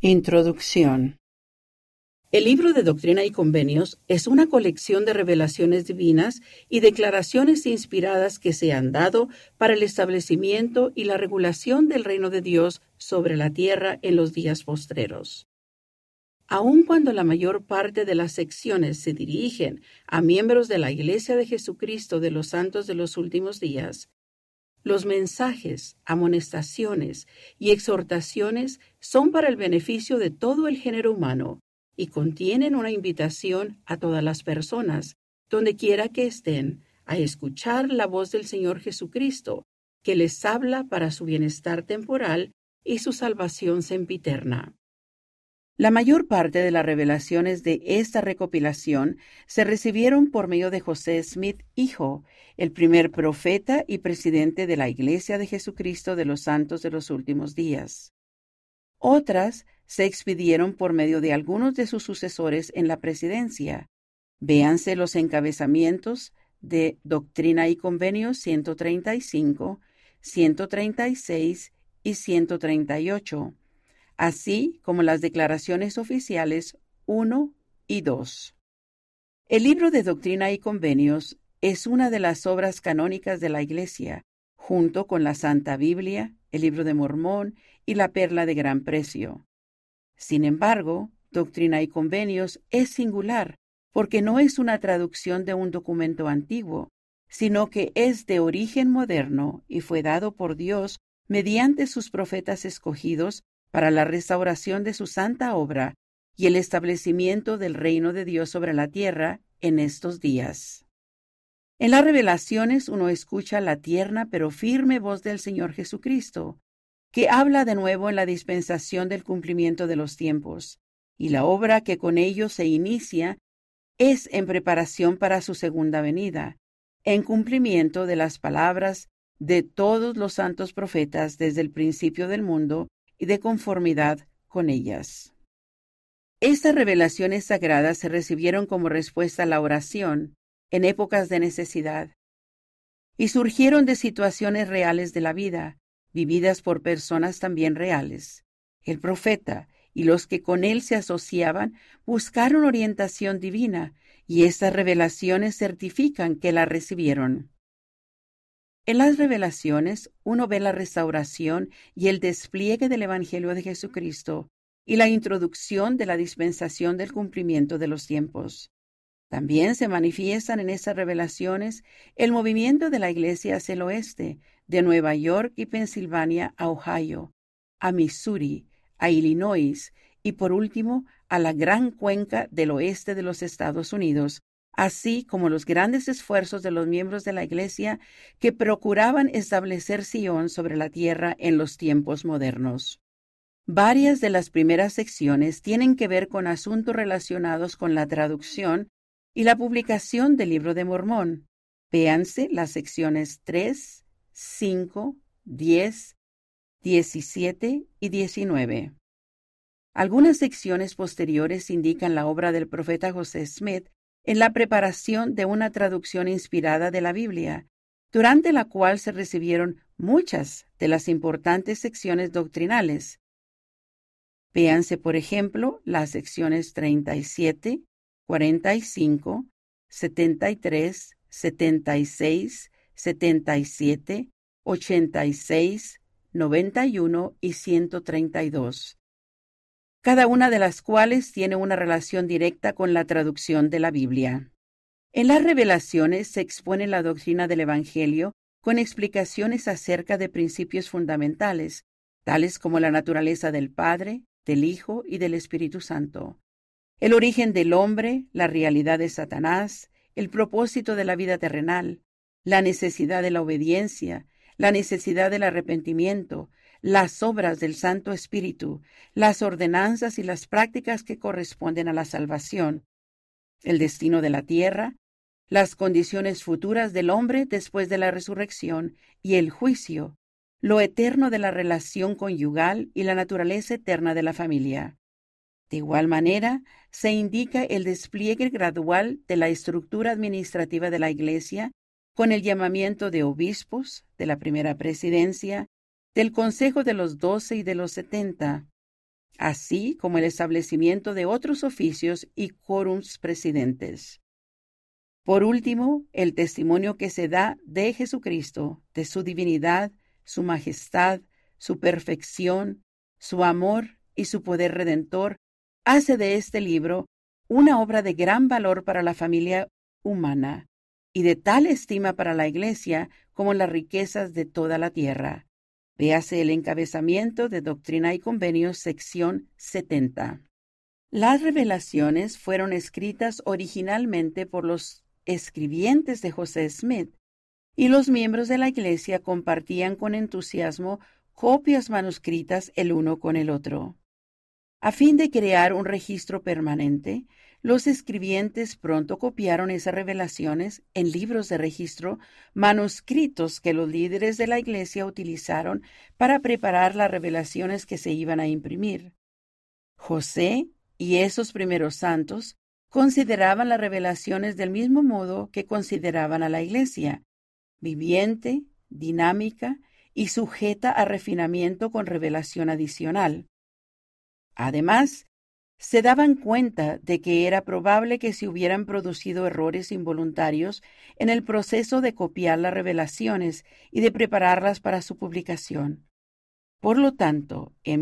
Introducción. El libro de Doctrina y Convenios es una colección de revelaciones divinas y declaraciones inspiradas que se han dado para el establecimiento y la regulación del reino de Dios sobre la tierra en los días postreros. Aun cuando la mayor parte de las secciones se dirigen a miembros de la Iglesia de Jesucristo de los Santos de los Últimos Días, los mensajes, amonestaciones y exhortaciones son para el beneficio de todo el género humano y contienen una invitación a todas las personas, donde quiera que estén, a escuchar la voz del Señor Jesucristo, que les habla para su bienestar temporal y su salvación sempiterna. La mayor parte de las revelaciones de esta recopilación se recibieron por medio de José Smith, hijo, el primer profeta y presidente de la Iglesia de Jesucristo de los Santos de los Últimos Días. Otras se expidieron por medio de algunos de sus sucesores en la presidencia. Véanse los encabezamientos de Doctrina y Convenios 135, 136 y 138. Así como las declaraciones oficiales 1 y 2. El libro de Doctrina y Convenios es una de las obras canónicas de la Iglesia, junto con la Santa Biblia, el Libro de Mormón y la Perla de Gran Precio. Sin embargo, Doctrina y Convenios es singular, porque no es una traducción de un documento antiguo, sino que es de origen moderno y fue dado por Dios mediante sus profetas escogidos para la restauración de su santa obra y el establecimiento del reino de Dios sobre la tierra en estos días. En las revelaciones uno escucha la tierna pero firme voz del Señor Jesucristo, que habla de nuevo en la dispensación del cumplimiento de los tiempos, y la obra que con ello se inicia es en preparación para su segunda venida, en cumplimiento de las palabras de todos los santos profetas desde el principio del mundo, y de conformidad con ellas. Estas revelaciones sagradas se recibieron como respuesta a la oración en épocas de necesidad y surgieron de situaciones reales de la vida, vividas por personas también reales. El profeta y los que con él se asociaban buscaron orientación divina y estas revelaciones certifican que la recibieron. En las revelaciones, uno ve la restauración y el despliegue del Evangelio de Jesucristo y la introducción de la dispensación del cumplimiento de los tiempos. También se manifiestan en estas revelaciones el movimiento de la Iglesia hacia el oeste, de Nueva York y Pensilvania a Ohio, a Missouri, a Illinois y por último a la gran cuenca del oeste de los Estados Unidos, así como los grandes esfuerzos de los miembros de la Iglesia que procuraban establecer Sion sobre la tierra en los tiempos modernos. Varias de las primeras secciones tienen que ver con asuntos relacionados con la traducción y la publicación del Libro de Mormón. Véanse las secciones 3, 5, 10, 17 y 19. Algunas secciones posteriores indican la obra del profeta José Smith en la preparación de una traducción inspirada de la Biblia, durante la cual se recibieron muchas de las importantes secciones doctrinales. Véanse, por ejemplo, las secciones 37, 45, 73, 76, 77, 86, 91 y 132. Cada una de las cuales tiene una relación directa con la traducción de la Biblia. En las revelaciones se expone la doctrina del Evangelio con explicaciones acerca de principios fundamentales, tales como la naturaleza del Padre, del Hijo y del Espíritu Santo, el origen del hombre, la realidad de Satanás, el propósito de la vida terrenal, la necesidad de la obediencia, la necesidad del arrepentimiento, las obras del Santo Espíritu, las ordenanzas y las prácticas que corresponden a la salvación, el destino de la tierra, las condiciones futuras del hombre después de la resurrección y el juicio, lo eterno de la relación conyugal y la naturaleza eterna de la familia. De igual manera, se indica el despliegue gradual de la estructura administrativa de la Iglesia con el llamamiento de obispos, de la primera presidencia, del Consejo de los 12 y de los 70, así como el establecimiento de otros oficios y quórums presidentes. Por último, el testimonio que se da de Jesucristo, de su divinidad, su majestad, su perfección, su amor y su poder redentor, hace de este libro una obra de gran valor para la familia humana y de tal estima para la Iglesia como las riquezas de toda la tierra. Véase el encabezamiento de Doctrina y Convenios, sección 70. Las revelaciones fueron escritas originalmente por los escribientes de José Smith, y los miembros de la Iglesia compartían con entusiasmo copias manuscritas el uno con el otro. A fin de crear un registro permanente, los escribientes pronto copiaron esas revelaciones en libros de registro manuscritos que los líderes de la Iglesia utilizaron para preparar las revelaciones que se iban a imprimir. José y esos primeros santos consideraban las revelaciones del mismo modo que consideraban a la Iglesia, viviente, dinámica y sujeta a refinamiento con revelación adicional. Además, se daban cuenta de que era probable que se hubieran producido errores involuntarios en el proceso de copiar las revelaciones y de prepararlas para su publicación. Por lo tanto, en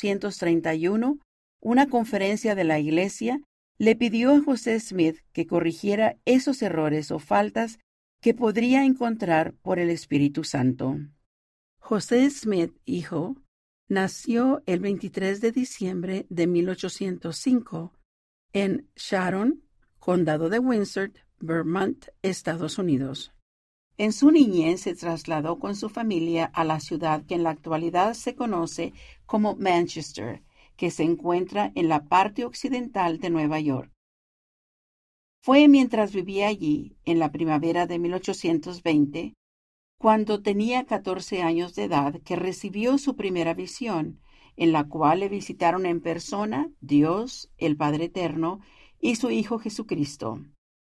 1831, una conferencia de la Iglesia le pidió a José Smith que corrigiera esos errores o faltas que podría encontrar por el Espíritu Santo. José Smith, hijo, nació el 23 de diciembre de 1805 en Sharon, condado de Windsor, Vermont, Estados Unidos. En su niñez se trasladó con su familia a la ciudad que en la actualidad se conoce como Manchester, que se encuentra en la parte occidental de Nueva York. Fue mientras vivía allí, en la primavera de 1820, cuando tenía 14 años de edad, que recibió su primera visión, en la cual le visitaron en persona Dios, el Padre Eterno, y su Hijo Jesucristo.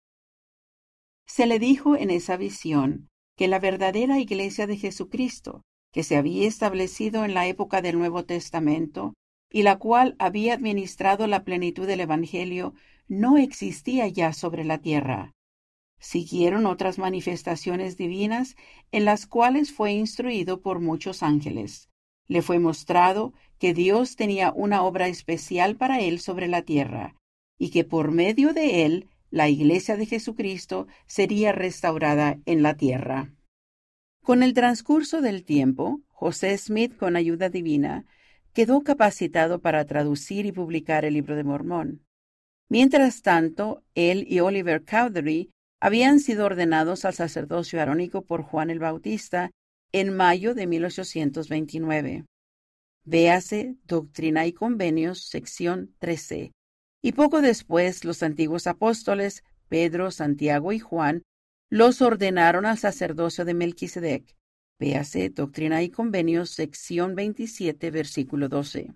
Se le dijo en esa visión que la verdadera Iglesia de Jesucristo, que se había establecido en la época del Nuevo Testamento, y la cual había administrado la plenitud del Evangelio, no existía ya sobre la tierra. Siguieron otras manifestaciones divinas en las cuales fue instruido por muchos ángeles. Le fue mostrado que Dios tenía una obra especial para él sobre la tierra, y que por medio de él la Iglesia de Jesucristo sería restaurada en la tierra. Con el transcurso del tiempo, José Smith, con ayuda divina, quedó capacitado para traducir y publicar el Libro de Mormón. Mientras tanto, él y Oliver Cowdery habían sido ordenados al sacerdocio arónico por Juan el Bautista en mayo de 1829. Véase Doctrina y Convenios, sección 13. Y poco después los antiguos apóstoles, Pedro, Santiago y Juan, los ordenaron al sacerdocio de Melquisedec. Véase Doctrina y Convenios, sección 27, versículo 12.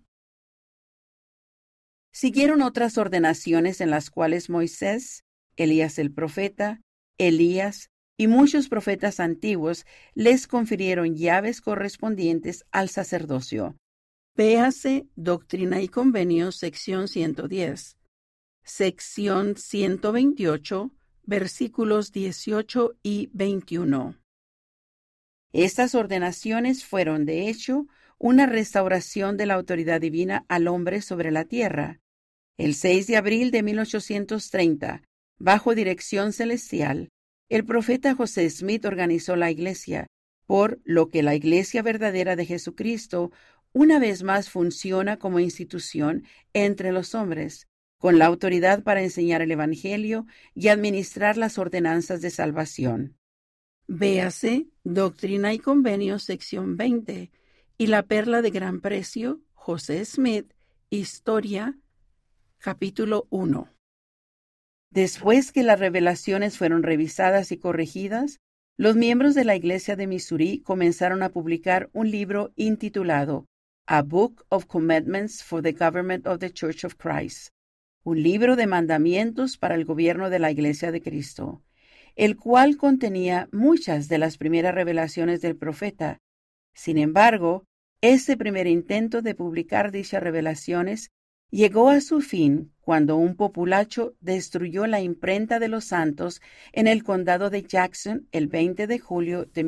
Siguieron otras ordenaciones en las cuales Moisés, Elías el profeta, Elías y muchos profetas antiguos les confirieron llaves correspondientes al sacerdocio. Véase Doctrina y Convenios, sección 110, sección 128, versículos 18 y 21. Estas ordenaciones fueron, de hecho, una restauración de la autoridad divina al hombre sobre la tierra. El 6 de abril de 1830, bajo dirección celestial, el profeta José Smith organizó la Iglesia, por lo que la Iglesia verdadera de Jesucristo una vez más funciona como institución entre los hombres, con la autoridad para enseñar el Evangelio y administrar las ordenanzas de salvación. Véase Doctrina y Convenios, sección 20, y La Perla de Gran Precio, José Smith, Historia, capítulo 1. Después que las revelaciones fueron revisadas y corregidas, los miembros de la Iglesia de Missouri comenzaron a publicar un libro intitulado A Book of Commandments for the Government of the Church of Christ, un libro de mandamientos para el gobierno de la Iglesia de Cristo, el cual contenía muchas de las primeras revelaciones del profeta. Sin embargo, Ese primer intento de publicar dichas revelaciones llegó a su fin cuando un populacho destruyó la imprenta de los santos en el condado de Jackson el 20 de julio de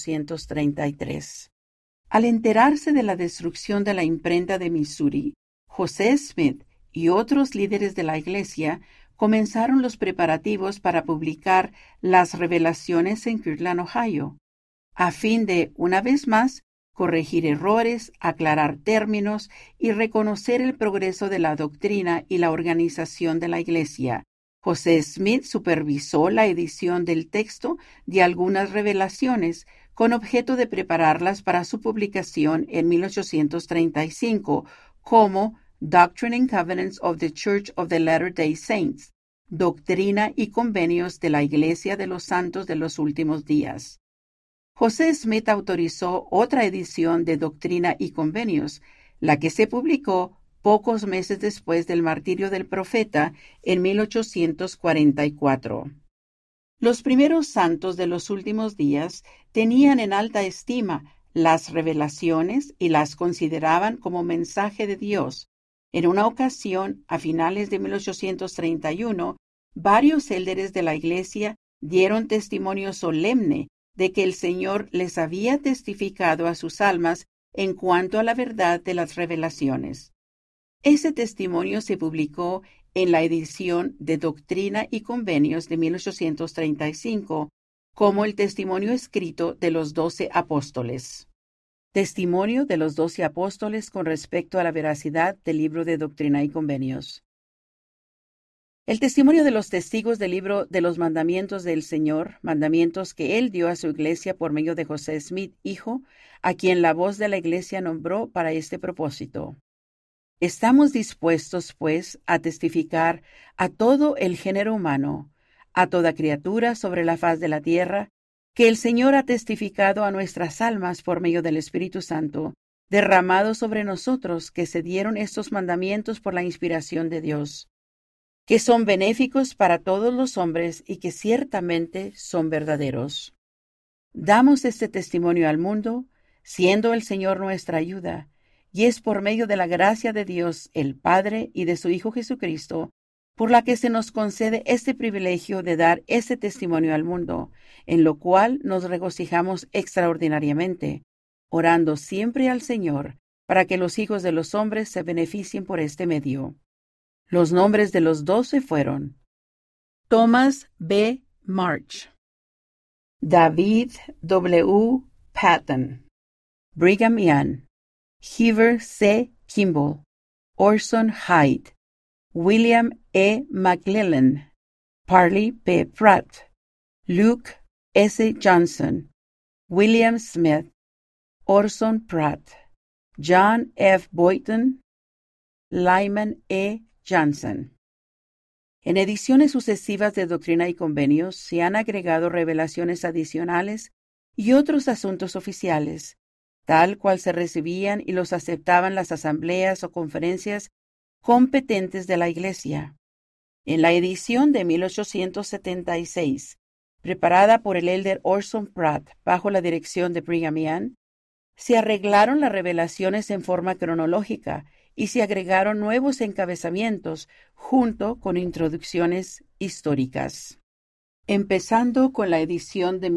1833. Al enterarse de la destrucción de la imprenta de Missouri, José Smith y otros líderes de la iglesia comenzaron los preparativos para publicar las revelaciones en Kirtland, Ohio, a fin de, una vez más, corregir errores, aclarar términos y reconocer el progreso de la doctrina y la organización de la iglesia. José Smith supervisó la edición del texto de algunas revelaciones con objeto de prepararlas para su publicación en 1835 como Doctrine and Covenants of the Church of the Latter-day Saints, Doctrina y Convenios de la Iglesia de los Santos de los Últimos Días. José Smith autorizó otra edición de Doctrina y Convenios, la que se publicó pocos meses después del martirio del profeta en 1844. Los primeros santos de los últimos días tenían en alta estima las revelaciones y las consideraban como mensaje de Dios. En una ocasión, a finales de 1831, varios élderes de la iglesia dieron testimonio solemne de que el Señor les había testificado a sus almas en cuanto a la verdad de las revelaciones. Ese testimonio se publicó en la edición de Doctrina y Convenios de 1835, como el testimonio escrito de los 12 apóstoles. Testimonio de los 12 apóstoles con respecto a la veracidad del libro de Doctrina y Convenios. El testimonio de los testigos del libro de los mandamientos del Señor, mandamientos que Él dio a su iglesia por medio de José Smith, hijo, a quien la voz de la iglesia nombró para este propósito. Estamos dispuestos, pues, a testificar a todo el género humano, a toda criatura sobre la faz de la tierra, que el Señor ha testificado a nuestras almas por medio del Espíritu Santo, derramado sobre nosotros, que se dieron estos mandamientos por la inspiración de Dios, que son benéficos para todos los hombres y que ciertamente son verdaderos. Damos este testimonio al mundo, siendo el Señor nuestra ayuda, y es por medio de la gracia de Dios, el Padre, y de su Hijo Jesucristo, por la que se nos concede este privilegio de dar este testimonio al mundo, en lo cual nos regocijamos extraordinariamente, orando siempre al Señor, para que los hijos de los hombres se beneficien por este medio. Los nombres de los 12 fueron Thomas B. March, David W. Patton, Brigham Young, Heber C. Kimball, Orson Hyde, William E. McClellan, Parley P. Pratt, Luke S. Johnson, William Smith, Orson Pratt, John F. Boynton, Lyman E. Johnson. En ediciones sucesivas de Doctrina y Convenios se han agregado revelaciones adicionales y otros asuntos oficiales, tal cual se recibían y los aceptaban las asambleas o conferencias competentes de la Iglesia. En la edición de 1876, preparada por el elder Orson Pratt bajo la dirección de Brigham Young, se arreglaron las revelaciones en forma cronológica y se agregaron nuevos encabezamientos junto con introducciones históricas. Empezando con la edición de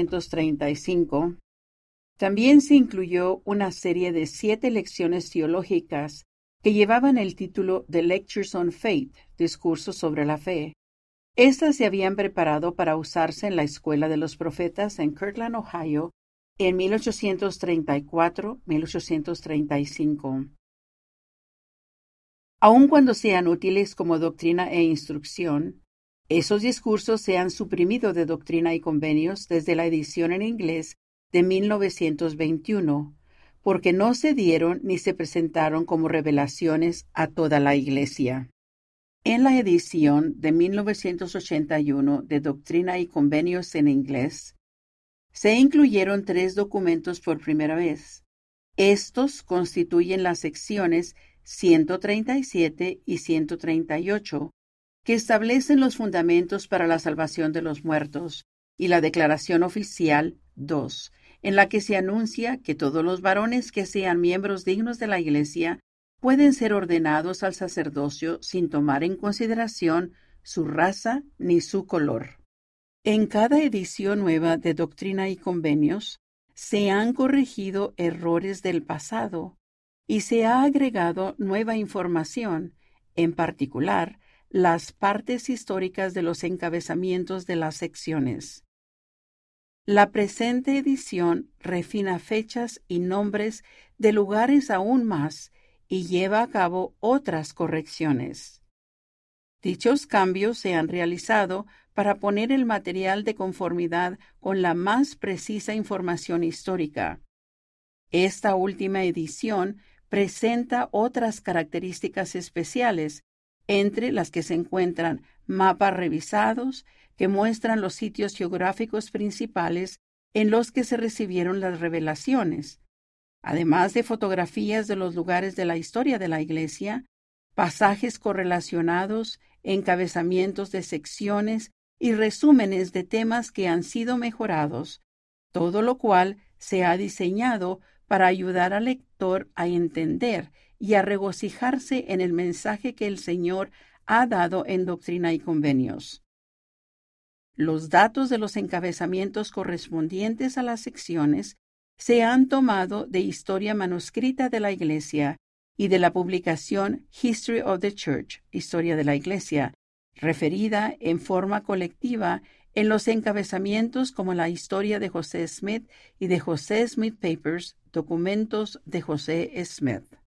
1835, también se incluyó una serie de 7 lecciones teológicas que llevaban el título de Lectures on Faith, Discursos sobre la Fe. Estas se habían preparado para usarse en la Escuela de los Profetas en Kirtland, Ohio, en 1834-1835. Aun cuando sean útiles como doctrina e instrucción, esos discursos se han suprimido de Doctrina y Convenios desde la edición en inglés de 1921, porque no se dieron ni se presentaron como revelaciones a toda la Iglesia. En la edición de 1981 de Doctrina y Convenios en inglés, se incluyeron 3 documentos por primera vez. Estos constituyen las secciones 137 y 138, que establecen los fundamentos para la salvación de los muertos, y la Declaración Oficial 2, en la que se anuncia que todos los varones que sean miembros dignos de la Iglesia pueden ser ordenados al sacerdocio sin tomar en consideración su raza ni su color. En cada edición nueva de Doctrina y Convenios, se han corregido errores del pasado y se ha agregado nueva información, en particular, las partes históricas de los encabezamientos de las secciones. La presente edición refina fechas y nombres de lugares aún más y lleva a cabo otras correcciones. Dichos cambios se han realizado para poner el material de conformidad con la más precisa información histórica. Esta última edición presenta otras características especiales, entre las que se encuentran mapas revisados que muestran los sitios geográficos principales en los que se recibieron las revelaciones, además de fotografías de los lugares de la historia de la Iglesia, pasajes correlacionados, encabezamientos de secciones y resúmenes de temas que han sido mejorados, todo lo cual se ha diseñado para ayudar al lector a entender y a regocijarse en el mensaje que el Señor ha dado en Doctrina y Convenios. Los datos de los encabezamientos correspondientes a las secciones se han tomado de Historia Manuscrita de la Iglesia y de la publicación History of the Church, Historia de la Iglesia, referida en forma colectiva en los encabezamientos como la Historia de José Smith y de José Smith Papers, documentos de José Smith.